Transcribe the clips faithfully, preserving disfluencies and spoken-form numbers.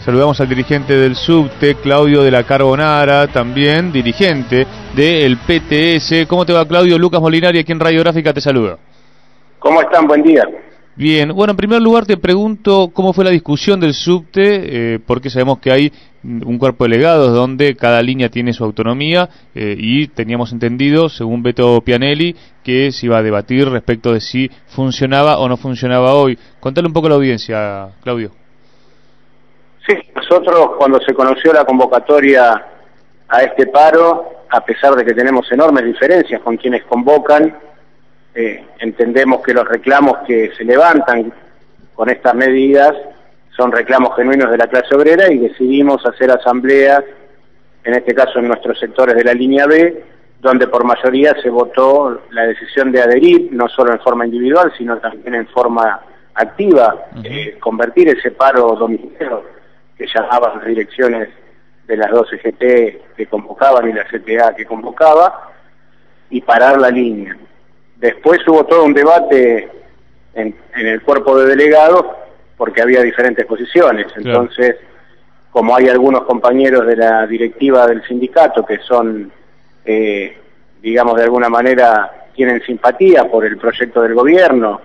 Saludamos al dirigente del subte, Claudio de la Carbonara, también dirigente del P T S. ¿Cómo te va, Claudio? Lucas Molinari, aquí en Radiográfica, te saluda. ¿Cómo están? Buen día. Bien, bueno, en primer lugar te pregunto cómo fue la discusión del subte, eh, porque sabemos que hay un cuerpo de delegados donde cada línea tiene su autonomía eh, y teníamos entendido, según Beto Pianelli, que se iba a debatir respecto de si funcionaba o no funcionaba hoy. Contale un poco a la audiencia, Claudio. Sí, nosotros cuando se conoció la convocatoria a este paro, a pesar de que tenemos enormes diferencias con quienes convocan, eh, entendemos que los reclamos que se levantan con estas medidas son reclamos genuinos de la clase obrera y decidimos hacer asambleas, en este caso en nuestros sectores de la línea B, donde por mayoría se votó la decisión de adherir, no solo en forma individual, sino también en forma activa, uh-huh. eh, convertir ese paro domiciliario que llamaban las direcciones de las dos C G T que convocaban y la C T A que convocaba, y parar la línea. Después hubo todo un debate en, en el cuerpo de delegados, porque había diferentes posiciones. Entonces, claro, como hay algunos compañeros de la directiva del sindicato que son, eh, digamos, de alguna manera tienen simpatía por el proyecto del gobierno,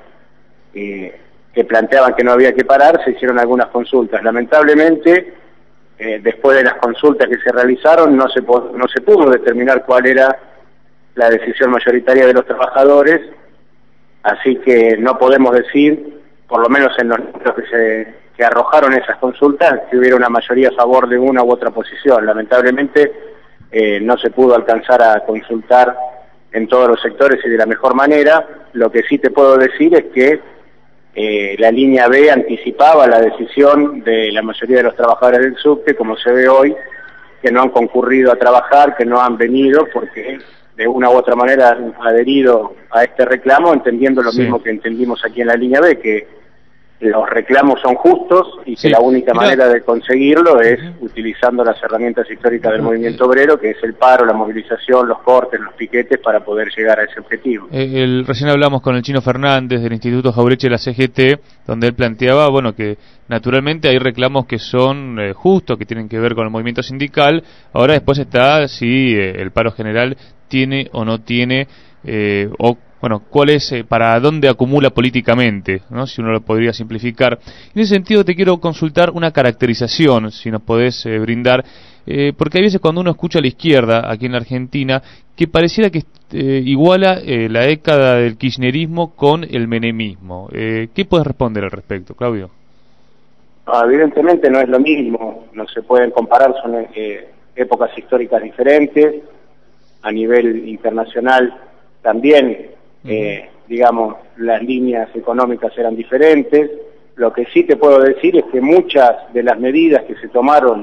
eh, que planteaban que no había que parar, se hicieron algunas consultas. Lamentablemente, eh, después de las consultas que se realizaron, no se, no se pudo determinar cuál era la decisión mayoritaria de los trabajadores, así que no podemos decir, por lo menos en los números que se que arrojaron esas consultas, que hubiera una mayoría a favor de una u otra posición. Lamentablemente eh, no se pudo alcanzar a consultar en todos los sectores y de la mejor manera. Lo que sí te puedo decir es que eh, la línea B anticipaba la decisión de la mayoría de los trabajadores del subte, como se ve hoy, que no han concurrido a trabajar, que no han venido porque de una u otra manera han adherido a este reclamo, entendiendo lo sí. mismo que entendimos aquí en la línea B, que los reclamos son justos y que sí. la única Mirá. manera de conseguirlo es uh-huh. utilizando las herramientas históricas del uh-huh. movimiento obrero, que es el paro, la movilización, los cortes, los piquetes, para poder llegar a ese objetivo. Eh, el, recién hablamos con el Chino Fernández del Instituto Jauretche de la C G T, donde él planteaba, bueno, que naturalmente hay reclamos que son eh, justos, que tienen que ver con el movimiento sindical. Ahora después está si eh, el paro general tiene o no tiene, eh, o bueno, cuál es, eh, para dónde acumula políticamente, ¿no? Si uno lo podría simplificar. En ese sentido te quiero consultar una caracterización, si nos podés eh, brindar, eh, porque hay veces cuando uno escucha a la izquierda, aquí en la Argentina, que pareciera que eh, iguala eh, la década del kirchnerismo con el menemismo. Eh, ¿Qué puedes responder al respecto, Claudio? Ah, evidentemente no es lo mismo, no se pueden comparar, son eh, épocas históricas diferentes, a nivel internacional también. Eh, digamos, las líneas económicas eran diferentes. Lo que sí te puedo decir es que muchas de las medidas que se tomaron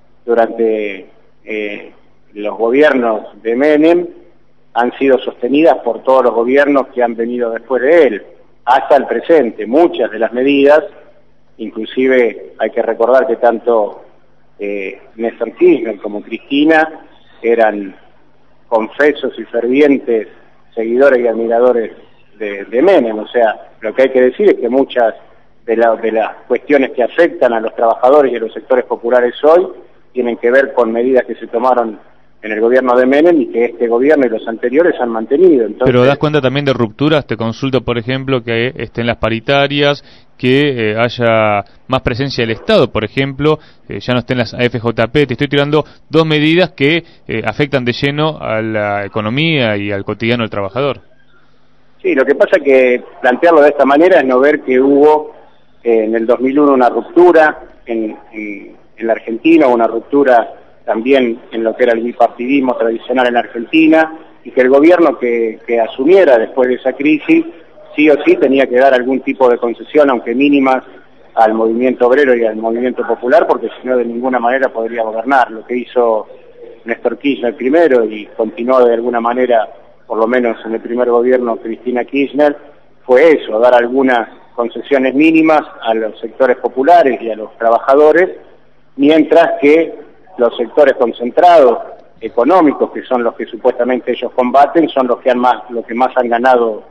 durante eh, los gobiernos de Menem han sido sostenidas por todos los gobiernos que han venido después de él, hasta el presente. Muchas de las medidas, inclusive hay que recordar que tanto eh, Néstor Kirchner como Cristina eran confesos y fervientes seguidores y admiradores de, de Menem. O sea, lo que hay que decir es que muchas de, la, de las cuestiones que afectan a los trabajadores y a los sectores populares hoy tienen que ver con medidas que se tomaron en el gobierno de Menem y que este gobierno y los anteriores han mantenido. Entonces, pero das cuenta también de rupturas. Te consulto, por ejemplo, que estén las paritarias, que eh, haya más presencia del Estado, por ejemplo, eh, ya no estén las A F J P. Te estoy tirando dos medidas que eh, afectan de lleno a la economía y al cotidiano del trabajador. Sí, lo que pasa es que plantearlo de esta manera es no ver que hubo eh, en el dos mil uno una ruptura en, en, en la Argentina, una ruptura también en lo que era el bipartidismo tradicional en la Argentina, y que el gobierno que, que asumiera después de esa crisis sí o sí tenía que dar algún tipo de concesión, aunque mínimas, al movimiento obrero y al movimiento popular, porque si no de ninguna manera podría gobernar. Lo que hizo Néstor Kirchner primero y continuó de alguna manera, por lo menos en el primer gobierno Cristina Kirchner, fue eso, dar algunas concesiones mínimas a los sectores populares y a los trabajadores, mientras que los sectores concentrados económicos, que son los que supuestamente ellos combaten, son los que han más, los que más han ganado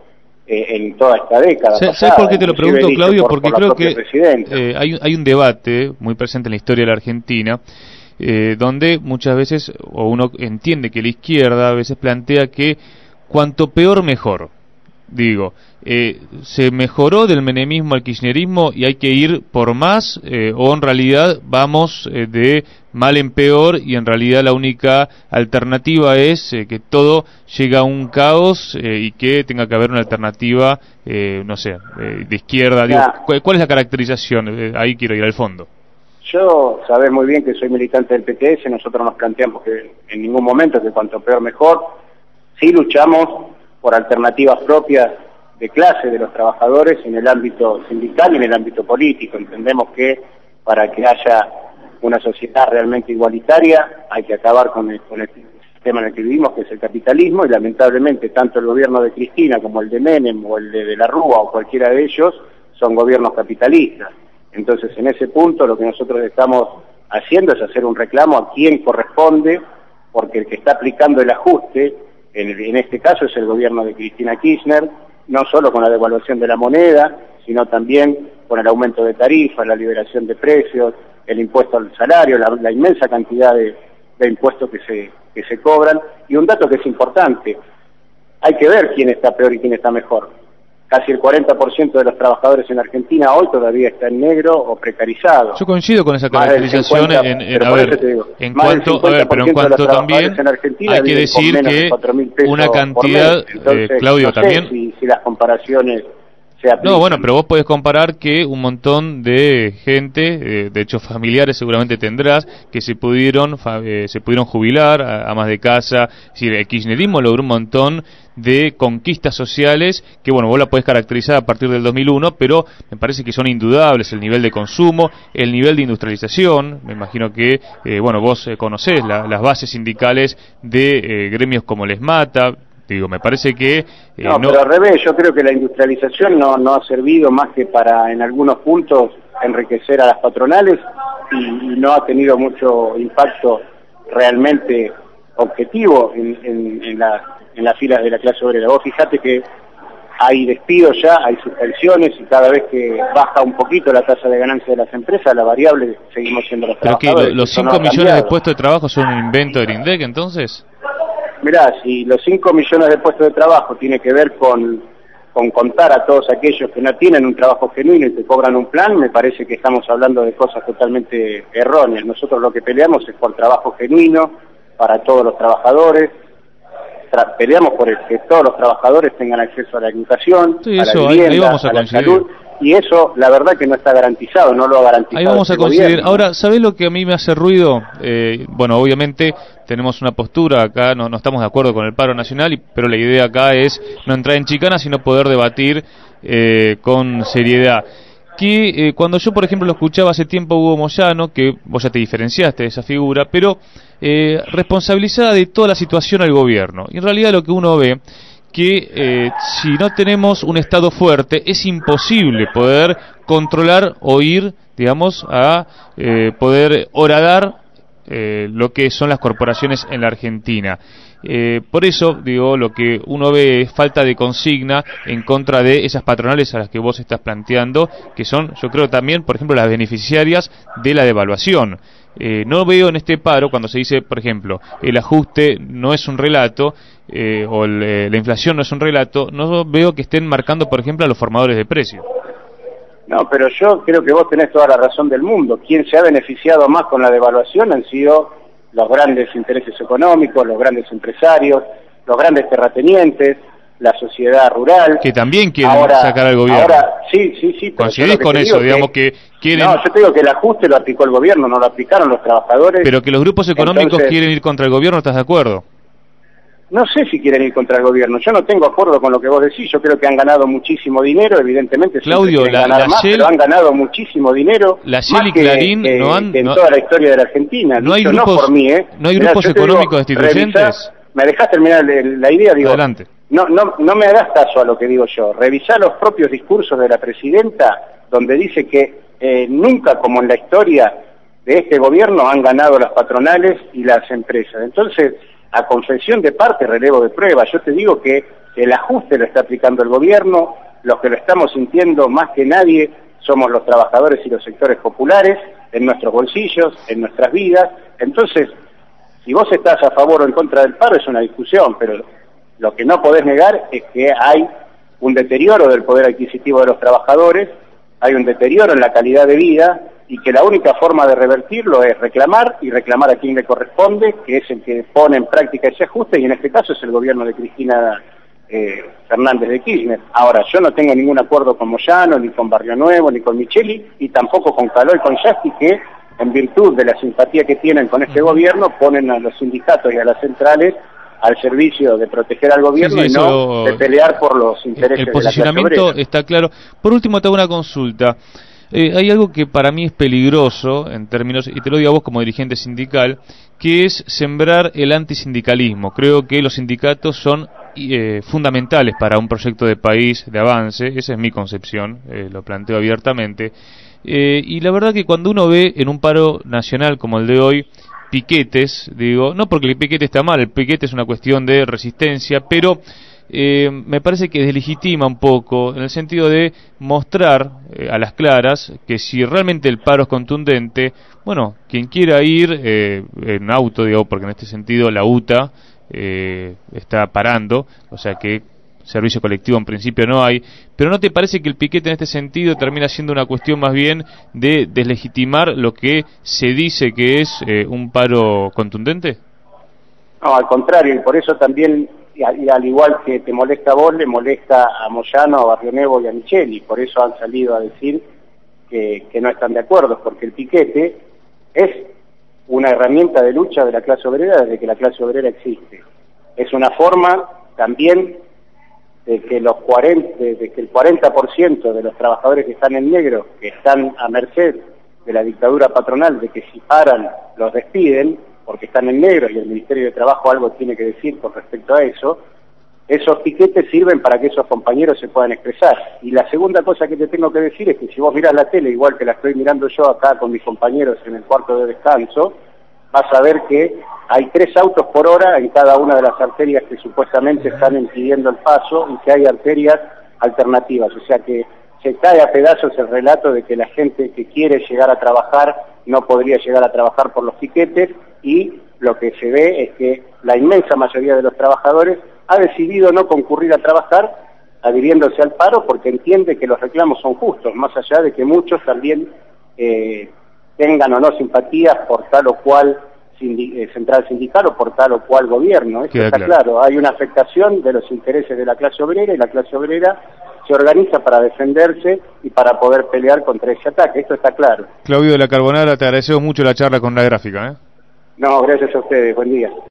eh, en toda esta década. ¿Sabes pasada, por qué te lo pregunto, Claudio? Por, Porque por creo que eh, hay, hay un debate muy presente en la historia de la Argentina, eh, donde muchas veces, o uno entiende que la izquierda a veces plantea que cuanto peor mejor. Digo, eh, ¿se mejoró del menemismo al kirchnerismo y hay que ir por más? Eh, ¿O en realidad vamos eh, de mal en peor y en realidad la única alternativa es eh, que todo llega a un caos eh, y que tenga que haber una alternativa, eh, no sé, eh, de izquierda? Digo, ¿cuál, ¿Cuál es la caracterización? Eh, ahí quiero ir al fondo. Yo sabés muy bien que soy militante del P T S, nosotros nos planteamos que en ningún momento que cuanto peor mejor. Sí luchamos por alternativas propias de clase de los trabajadores en el ámbito sindical y en el ámbito político. Entendemos que para que haya una sociedad realmente igualitaria hay que acabar con el, con el sistema en el que vivimos, que es el capitalismo, y lamentablemente tanto el gobierno de Cristina como el de Menem o el de, de la Rúa o cualquiera de ellos son gobiernos capitalistas. Entonces, en ese punto lo que nosotros estamos haciendo es hacer un reclamo a quien corresponde, porque el que está aplicando el ajuste En, en este caso es el gobierno de Cristina Kirchner, no solo con la devaluación de la moneda, sino también con el aumento de tarifas, la liberación de precios, el impuesto al salario, la, la inmensa cantidad de, de impuestos que se, que se cobran. Y un dato que es importante, hay que ver quién está peor y quién está mejor. Casi el cuarenta por ciento de los trabajadores en Argentina hoy todavía está en negro o precarizado. Yo coincido con esa caracterización cincuenta, en, en a ver, digo, en cuanto, a ver, pero en cuanto también hay que decir que una cantidad, Entonces, eh, Claudio, no sé también. Si, si las comparaciones se aplican. No, bueno, pero vos podés comparar que un montón de gente, eh, de hecho familiares seguramente tendrás, que se pudieron eh, se pudieron jubilar, amas de casa. Es decir, el kirchnerismo logró un montón de conquistas sociales que, bueno, vos la podés caracterizar a partir del dos mil uno, pero me parece que son indudables: el nivel de consumo, el nivel de industrialización. Me imagino que, eh, bueno, vos eh, conocés la, las bases sindicales de eh, gremios como Les Mata. Digo, me parece que... Eh, no, no, pero al revés, yo creo que la industrialización no, no ha servido más que para, en algunos puntos, enriquecer a las patronales y, y no ha tenido mucho impacto realmente objetivo en, en, en, la, en las filas de la clase obrera. Vos fijate que hay despidos ya, hay suspensiones, y cada vez que baja un poquito la tasa de ganancia de las empresas, la variable seguimos siendo los ¿Pero trabajadores. qué, los cinco millones de puestos de trabajo son un invento del INDEC, entonces? Mirá, si los cinco millones de puestos de trabajo tiene que ver con, con contar a todos aquellos que no tienen un trabajo genuino y que cobran un plan, me parece que estamos hablando de cosas totalmente erróneas. Nosotros lo que peleamos es por trabajo genuino para todos los trabajadores. Tra peleamos por el que todos los trabajadores tengan acceso a la educación, sí, a la eso, vivienda, ahí, ahí vamos a, a la salud, y eso la verdad que no está garantizado, no lo ha garantizado. Ahí vamos este a conseguir. gobierno. Ahora, ¿sabés lo que a mí me hace ruido? Eh, bueno, obviamente tenemos una postura acá, no, no estamos de acuerdo con el paro nacional, y, pero la idea acá es no entrar en chicanas, sino poder debatir eh, con seriedad. Que eh, cuando yo, por ejemplo, lo escuchaba hace tiempo a Hugo Moyano, que vos ya te diferenciaste de esa figura, pero eh, responsabilizada de toda la situación al gobierno. Y en realidad lo que uno ve, que eh, si no tenemos un Estado fuerte, es imposible poder controlar o ir, digamos, a eh, poder horadar eh, lo que son las corporaciones en la Argentina. Eh, por eso, digo, lo que uno ve es falta de consigna en contra de esas patronales a las que vos estás planteando, que son, yo creo también, por ejemplo, las beneficiarias de la devaluación. Eh, no veo en este paro, cuando se dice, por ejemplo, el ajuste no es un relato, eh, o el, eh, la inflación no es un relato, no veo que estén marcando, por ejemplo, a los formadores de precios. No, pero yo creo que vos tenés toda la razón del mundo. Quien se ha beneficiado más con la devaluación han sido los grandes intereses económicos, los grandes empresarios, los grandes terratenientes, la sociedad rural. Que también quieren ahora, sacar al gobierno. Ahora, sí, sí, sí. ¿Coincidís con eso? Digamos que, que quieren... No, yo te digo que el ajuste lo aplicó el gobierno, no lo aplicaron los trabajadores. Pero que los grupos económicos Entonces, quieren ir contra el gobierno, ¿estás de acuerdo? No sé si quieren ir contra el gobierno. Yo no tengo acuerdo con lo que vos decís. Yo creo que han ganado muchísimo dinero, evidentemente. Claudio, la, ganar la más, Shell, pero han ganado muchísimo dinero. La Shell y Clarín que, no han... Que en no, toda la historia de la Argentina. No hay Dicho, grupos, no por mí, ¿eh? ¿no hay grupos Mirá, económicos digo, destituyentes? Revisá, ¿me dejás terminar la idea? Digo, Adelante. No, no, no me hagas caso a lo que digo yo. Revisá los propios discursos de la presidenta, donde dice que eh, nunca como en la historia de este gobierno han ganado las patronales y las empresas. Entonces, a confesión de parte, relevo de prueba. Yo te digo que El ajuste lo está aplicando el gobierno, los que lo estamos sintiendo más que nadie somos los trabajadores y los sectores populares, en nuestros bolsillos, en nuestras vidas. Entonces, si vos estás a favor o en contra del paro es una discusión, pero lo que no podés negar es que hay un deterioro del poder adquisitivo de los trabajadores, hay un deterioro en la calidad de vida, y que la única forma de revertirlo es reclamar, y reclamar a quien le corresponde, que es el que pone en práctica ese ajuste, y en este caso es el gobierno de Cristina eh, Fernández de Kirchner. Ahora, yo no tengo ningún acuerdo con Moyano, ni con Barrio Nuevo, ni con Micheli, y tampoco con Caló y con Yasky, que en virtud de la simpatía que tienen con este gobierno, ponen a los sindicatos y a las centrales al servicio de proteger al gobierno, sí, sí, y no eso, de pelear por los intereses el posicionamiento de la clase obrera. Está claro. Por último, te hago una consulta. Eh, hay algo que para mí es peligroso en términos, y te lo digo a vos como dirigente sindical, que es sembrar el antisindicalismo. Creo que los sindicatos son eh, fundamentales para un proyecto de país de avance, esa es mi concepción, eh, lo planteo abiertamente, eh, y la verdad que cuando uno ve en un paro nacional como el de hoy, piquetes, digo, no porque el piquete está mal, el piquete es una cuestión de resistencia, pero Eh, me parece que deslegitima un poco en el sentido de mostrar eh, a las claras que si realmente el paro es contundente, bueno, quien quiera ir eh, en auto, digo, porque en este sentido la U T A eh, está parando, o sea que servicio colectivo en principio no hay, pero ¿no te parece que el piquete en este sentido termina siendo una cuestión más bien de deslegitimar lo que se dice que es eh, un paro contundente? No, al contrario, y por eso también, y al igual que te molesta a vos, le molesta a Moyano, a Barrio Nuevo y a Micheli, por eso han salido a decir que, que no están de acuerdo, porque el piquete es una herramienta de lucha de la clase obrera desde que la clase obrera existe. Es una forma también de que los cuarenta, de que el cuarenta por ciento de los trabajadores que están en negro, que están a merced de la dictadura patronal, de que si paran los despiden, porque están en negro y el Ministerio de Trabajo algo tiene que decir con respecto a eso, esos piquetes sirven para que esos compañeros se puedan expresar. Y la segunda cosa que te tengo que decir es que si vos mirás la tele, igual que la estoy mirando yo acá con mis compañeros en el cuarto de descanso, vas a ver que hay tres autos por hora en cada una de las arterias que supuestamente están impidiendo el paso, y que hay arterias alternativas. O sea que se cae a pedazos el relato de que la gente que quiere llegar a trabajar no podría llegar a trabajar por los piquetes, y lo que se ve es que la inmensa mayoría de los trabajadores ha decidido no concurrir a trabajar, adhiriéndose al paro porque entiende que los reclamos son justos, más allá de que muchos también eh, tengan o no simpatías por tal o cual sindi eh, central sindical o por tal o cual gobierno. Eso está claro. claro, hay una afectación de los intereses de la clase obrera, y la clase obrera se organiza para defenderse y para poder pelear contra ese ataque, esto está claro. Claudio de la Carbonara, te agradecemos mucho la charla con La Gráfica, ¿eh? No, gracias a ustedes, buen día.